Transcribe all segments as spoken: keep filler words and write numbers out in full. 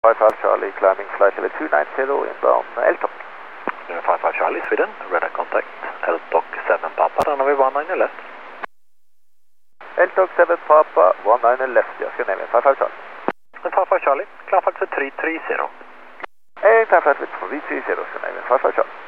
five five Charlie, climbing flight level two nine zero inbound L T O C. five five Charlie, Sweden, radar contact, L T O C seven Papa, runway one nine left. L T O C seven Papa, one nine left, jag ska ner med five five Charlie. five five Charlie, climb flight for three three zero. And climb flight for three three zero, ska ner med five five Charlie.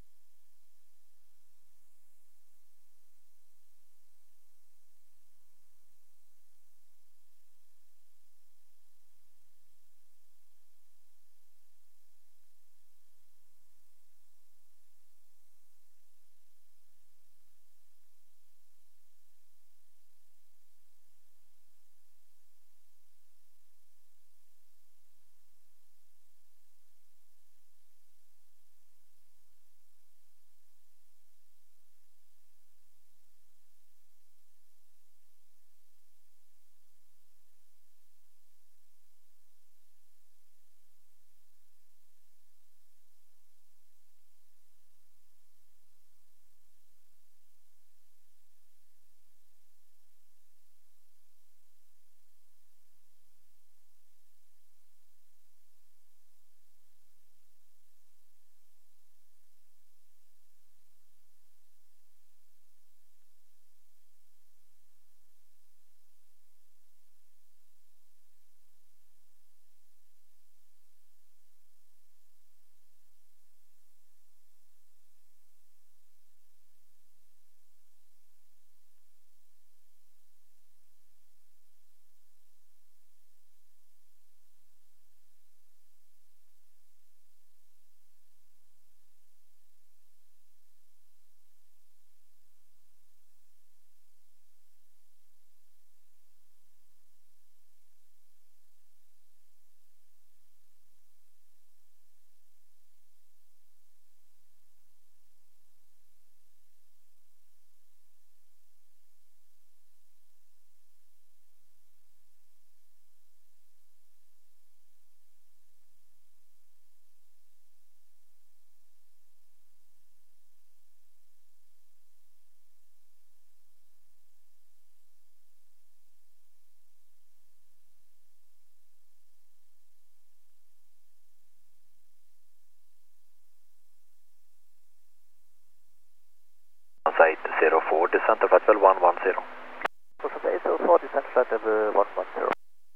eight zero four, descent of flight level one one zero. eight zero four, descent flight level one one zero.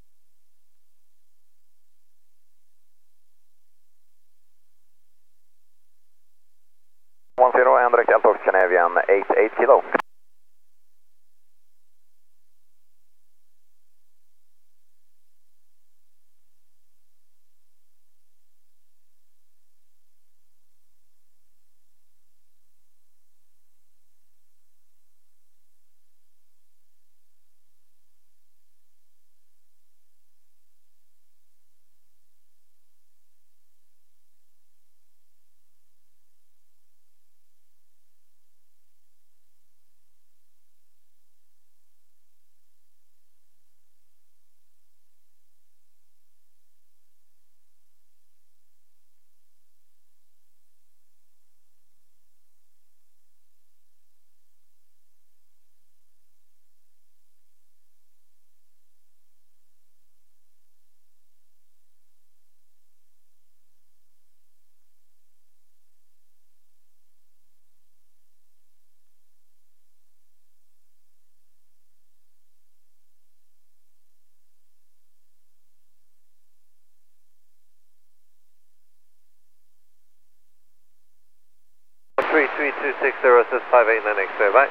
one zero and direct L T O C Scandinavian eight eight kilo. three three two six zero, says five eight nine X-ray, bye.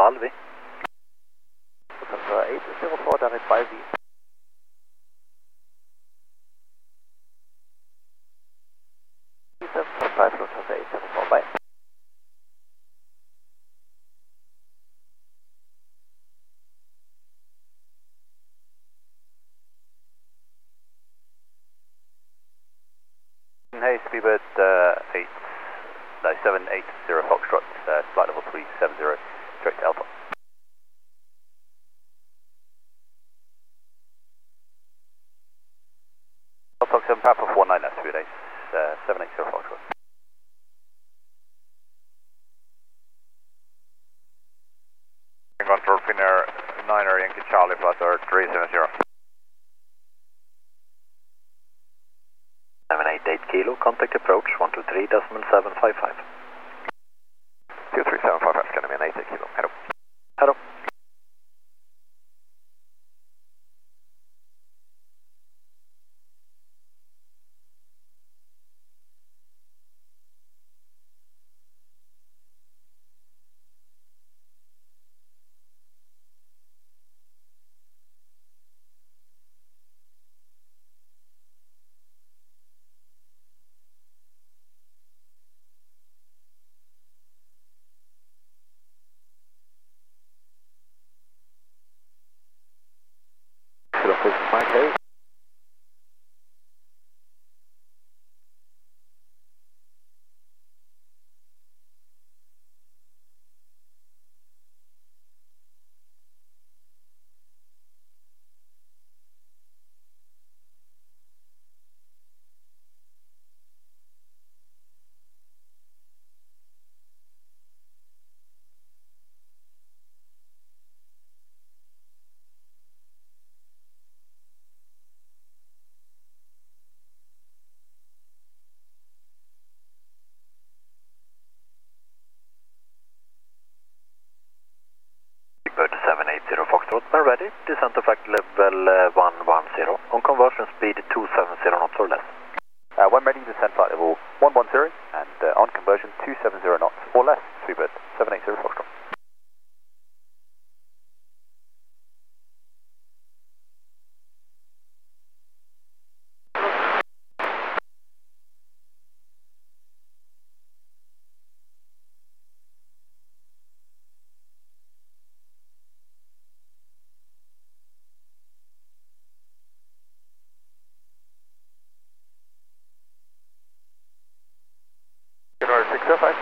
Valvi. Lufthansa eight zero four down at five V. seven five five Lufthansa eight zero four, bye. Hey, Speedbird uh, eight, no, seven eight zero Foxtrot, uh, flight level three seven zero, direct to Alpha. Alpha seven Papa four nine left, Speedbird eight, uh, seven eight zero Foxtrot. Control Finnair niner Yankee Charlie, flight three seven zero. seven eight eight kilo, contact approach one two three decimal seven five five. two three seven five five, Scandinavian eight eight kilo, hello. Hello. Good office, Mike eight. Speedbird seven eight zero Foxtrot, when ready, descent to flight level uh, one one zero, on conversion speed two seven zero knots or less. Uh, when ready, descent flight level one one zero and uh, on conversion two seven zero knots or less. Speedbird seven eight zero Foxtrot. January six zero five.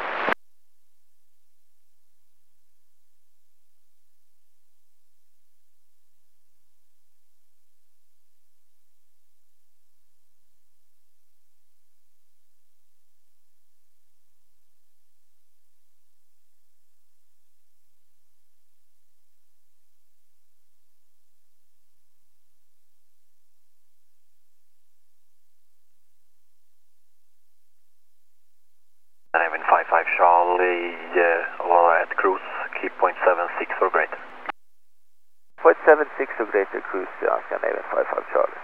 Scandinavian five five Charlie, uh, or at cruise, keep point seven six or greater. point seven six or greater cruise to uh, Scandinavian five five Charlie.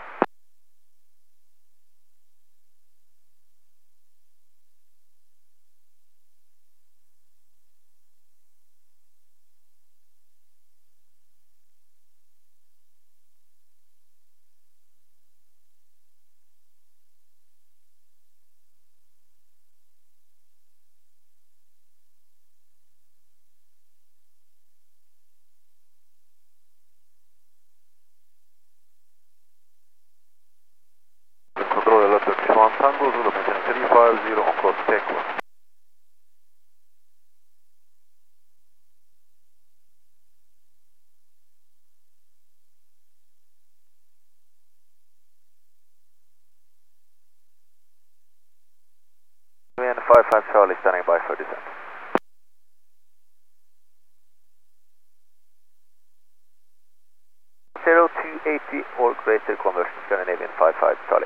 Control alert one Tango, Zulu maintain three five zero on course, take one. five five Charlie standing by for descent. zero two eighty or greater conversion Scandinavian five five Charlie.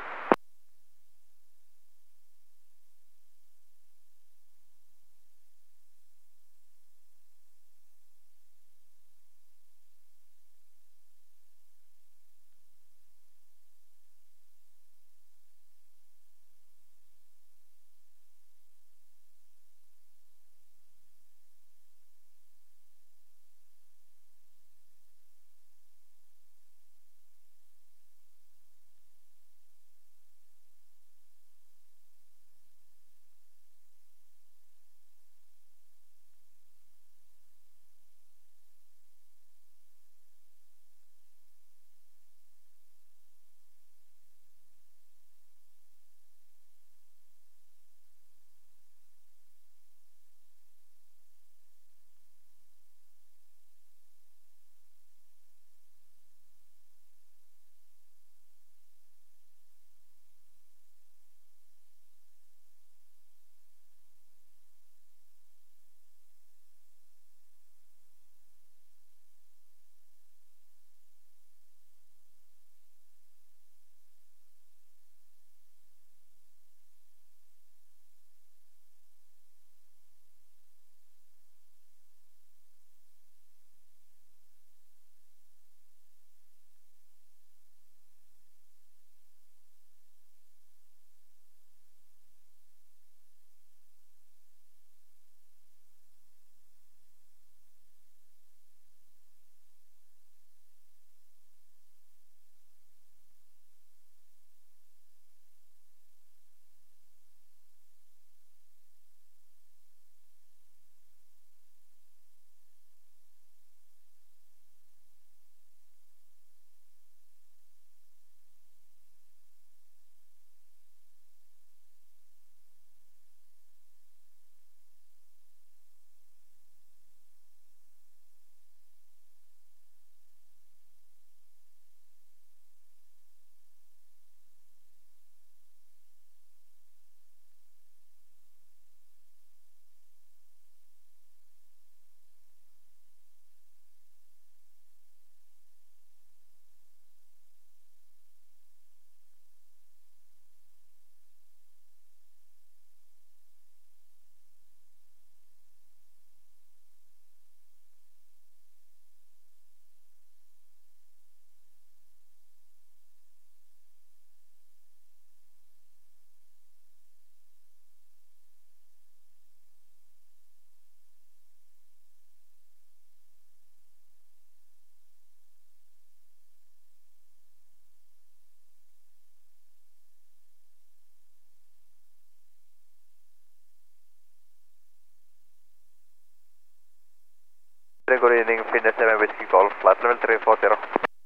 four zero.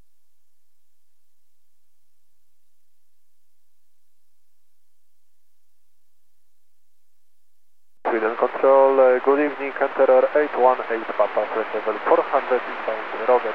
Sweden Control, uh, good evening, Emperor eight one eight Papa, press level four hundred inbound, Roger.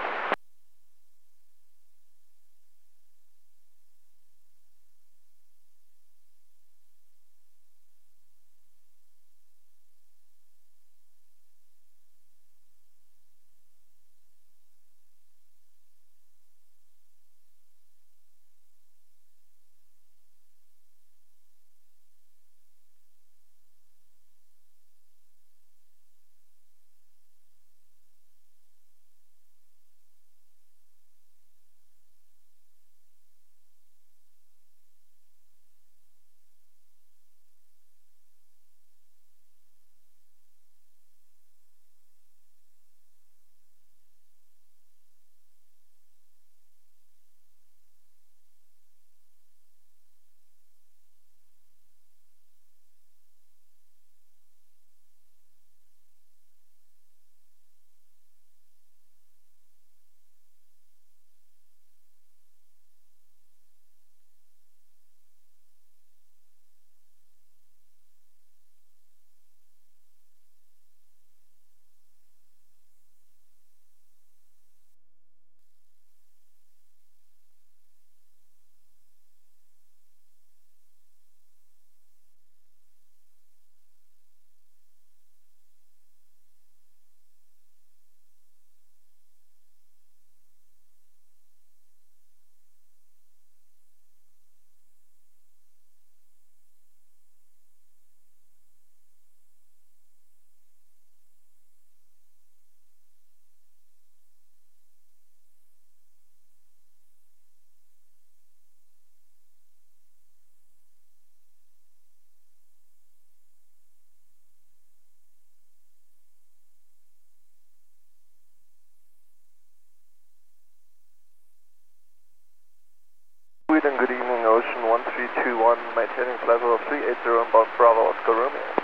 Sweden, good evening, Ocean one three two one, maintaining level of three eight zero inbound Bravo Oscar Romeo.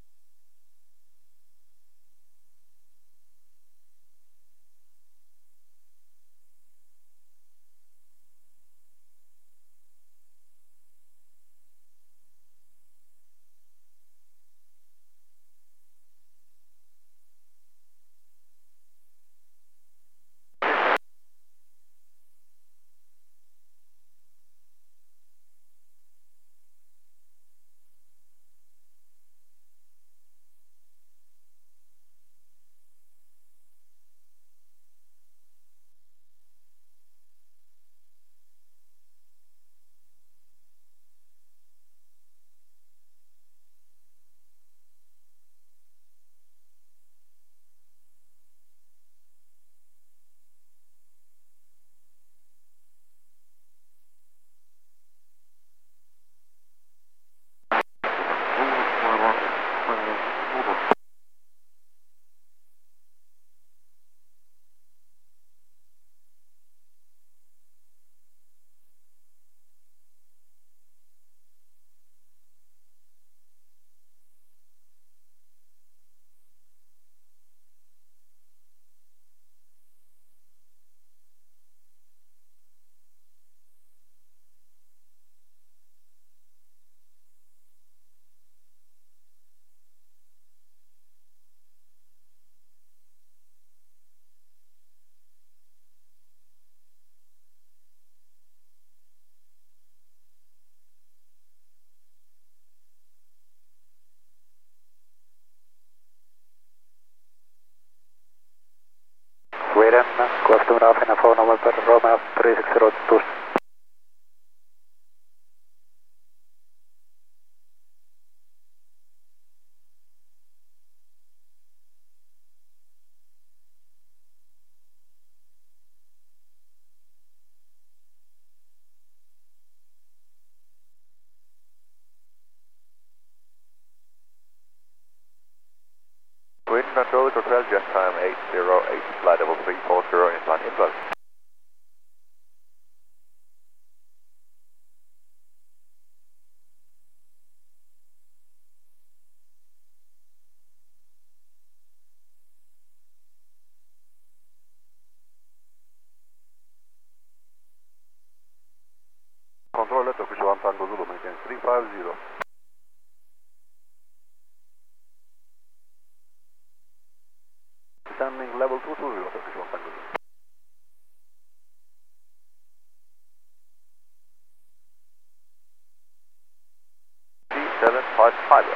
Sweden, good afternoon, Alpha phone November, Romeo three six zero two. Sweden Control, Hotel, jet time eight zero eight, flight level three four zero, inbound inflow.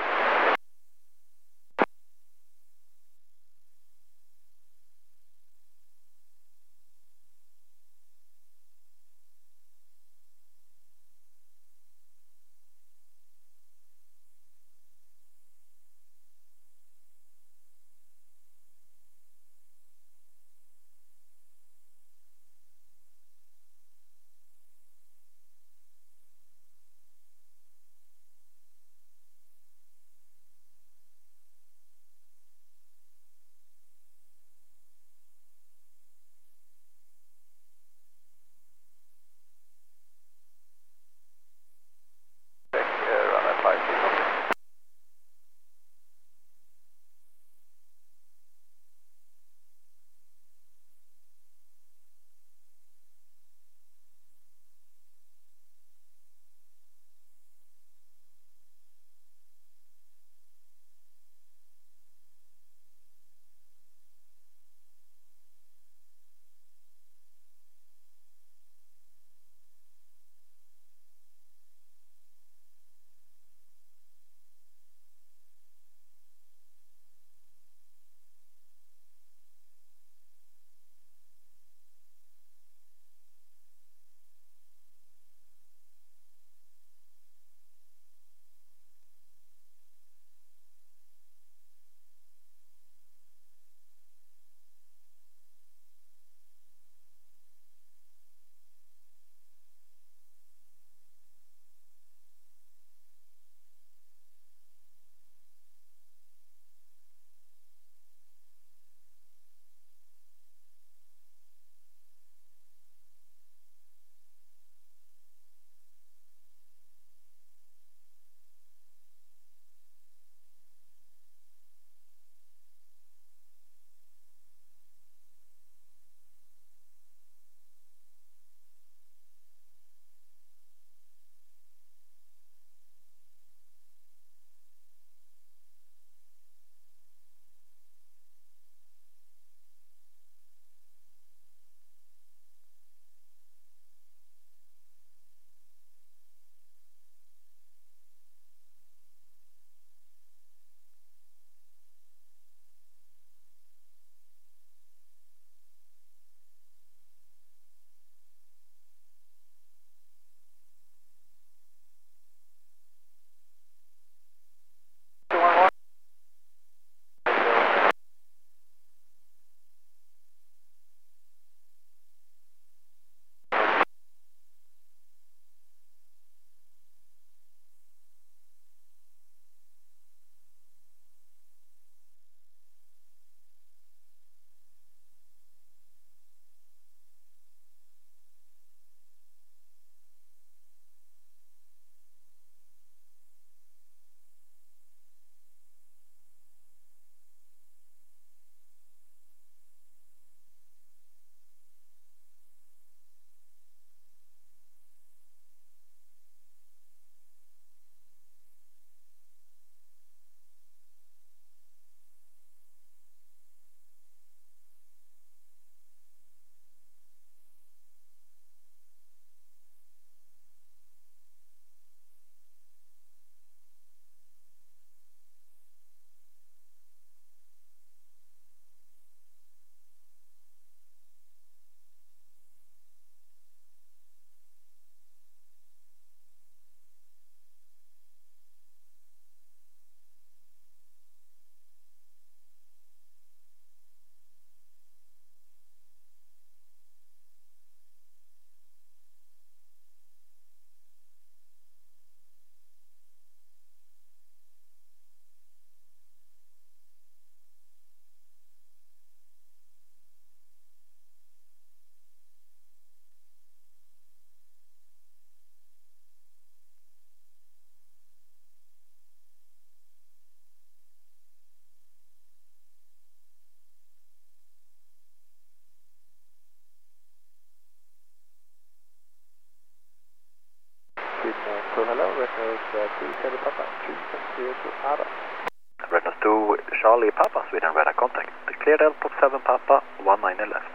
So hello, Rednose uh, two Charlie Papa, three seven zero to Ada. Rednose two Charlie Papa, Sweden radar contact. Clear Delta seven Papa, one ninety left.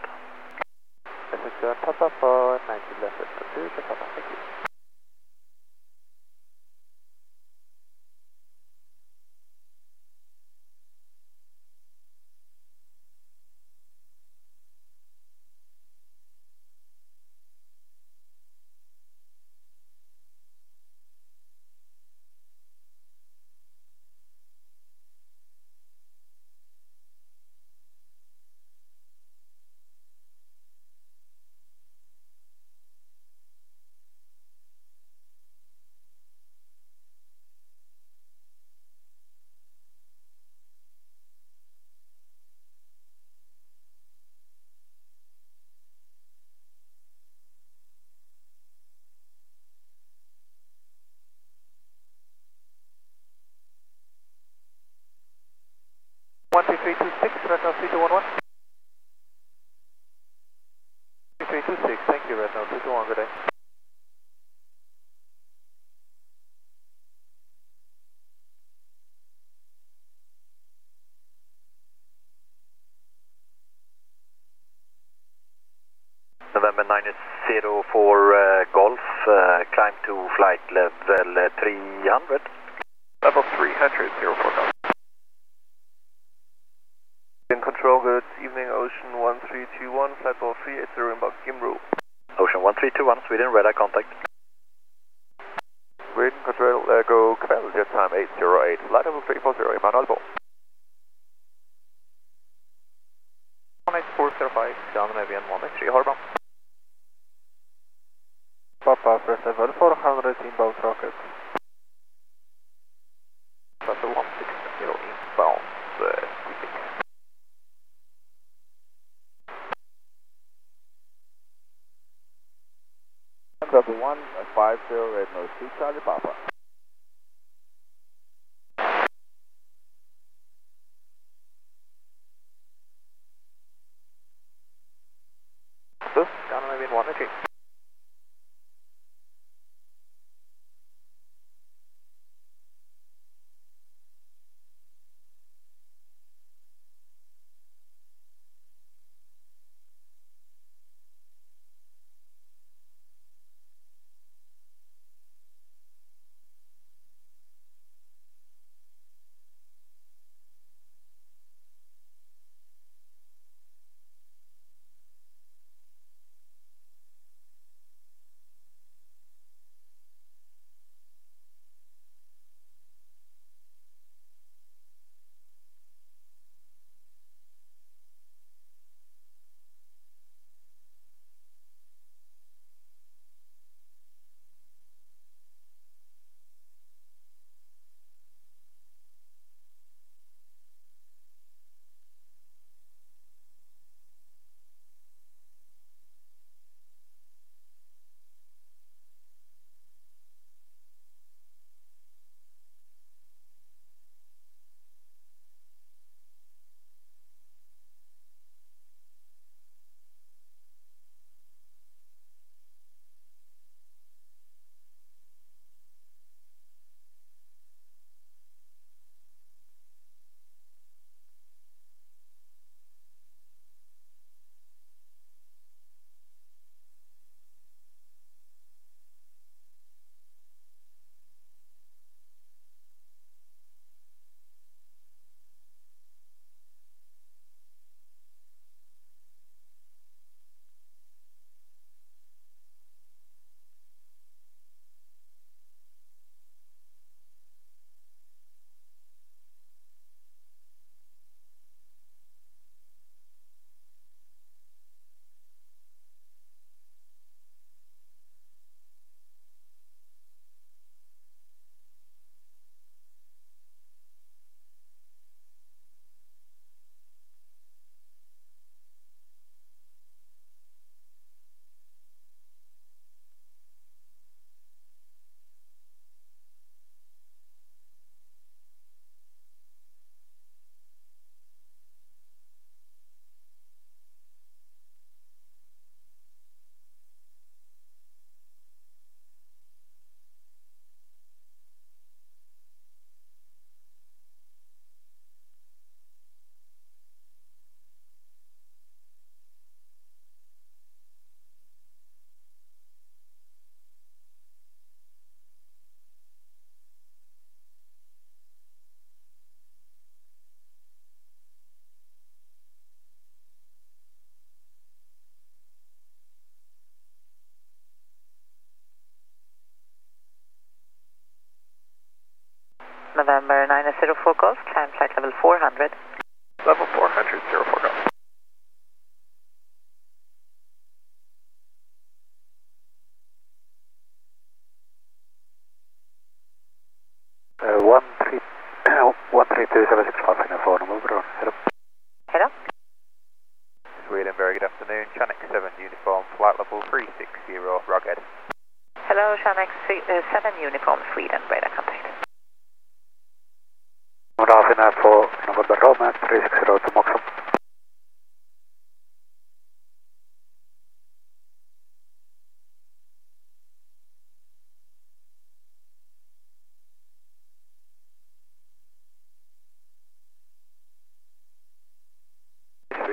S X seven Papa for ninety left, two Papa, thank you. three two six, right now three two one one. three two six, thank you, right now three two one, good day. November nine zero for uh, Golf, uh, climb to flight level uh, three hundred. Level three hundred, zero four Golf. In control, good evening, Ocean one three two one, flight level three eighty, inbound Gimru. Ocean one three two one, Sweden, red eye contact. Sweden control, uh, go Kvell, jet time eight zero eight, flight level three four zero, inbound audible. one eight four zero five, Scandinavian one eight three, Harbor. Papa, press level four hundred, inbound rocket. Level one six zero, inbound, uh, sweeping. Level one five zero, red nose two, Charlie Papa. Scandinavian one eight three. November nine zero four Golf, climb flight level four hundred. Level four hundred, zero four Golf. Uh, one three, one three two seven six five, phone number, hello. Hello? Sweden, very good afternoon, Chanex seven uniform, flight level three six zero, Rugged. Hello, Chanex seven uniform, Sweden, radar contact. one half in air for November Roma, three six zero to Moxham.